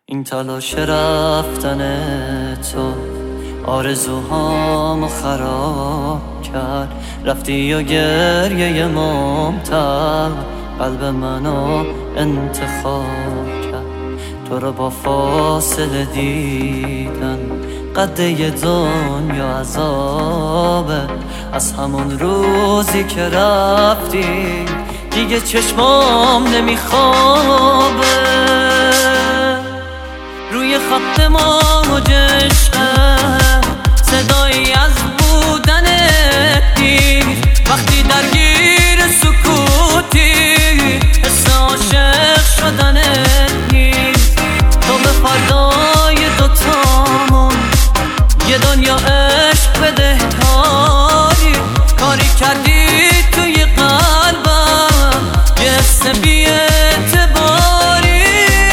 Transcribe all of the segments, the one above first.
این تلاش رفتن تو آرزوهامو خراب کرد. رفتی و گریه ممتد قلب منو انتخاب کرد. تو رو با فاصله دیدن قده دنیا عذابه. از همون روزی که رفتی دیگه چشمام نمیخوابه. روی خط موج عشق صدایی از بودنت نیست. وقتی درگیر سکوتی حس عاشق شدنت نیست. تو به فردای دوتامون یه دنیا عشق بدهکاری. کاری کردی توی قلبم یه حس بی‌اعتباری.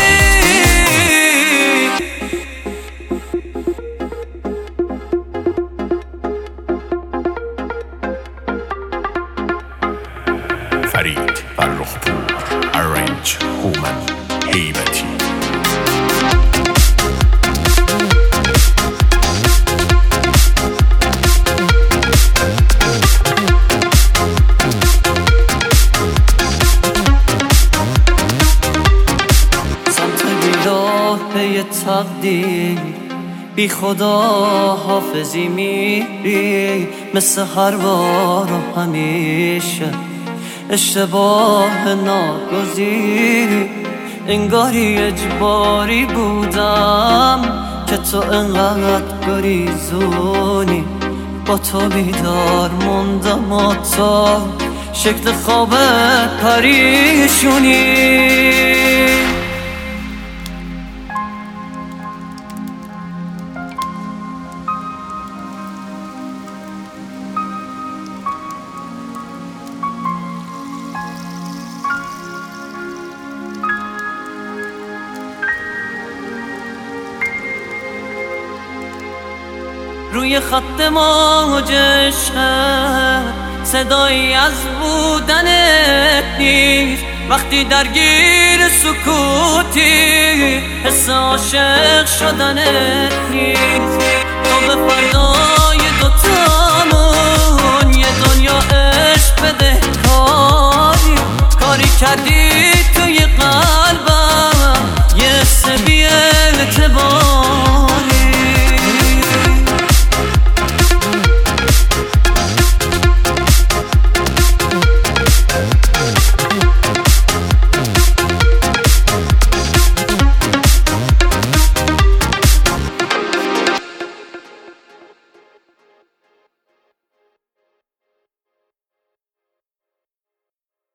فرید فرخ‌پور ارنج هومن هیبتی. سمت بیراه تقدیر بی خدا حافظی میری. مثل هر بار و همیشه اشتباه ناگزیری. انگاری اجباری بودم که تو انقدر گریزونی. با تو بیدار موندم و تو شکل خواب پریشونی. روی خط موج عشق صدایی از بودنت نیست. وقتی درگیر سکوتی حس عاشق شدنت نیست. تو به فردای دوتامون یه دنیا عشق بدهکاری. کاری کردی توی قلب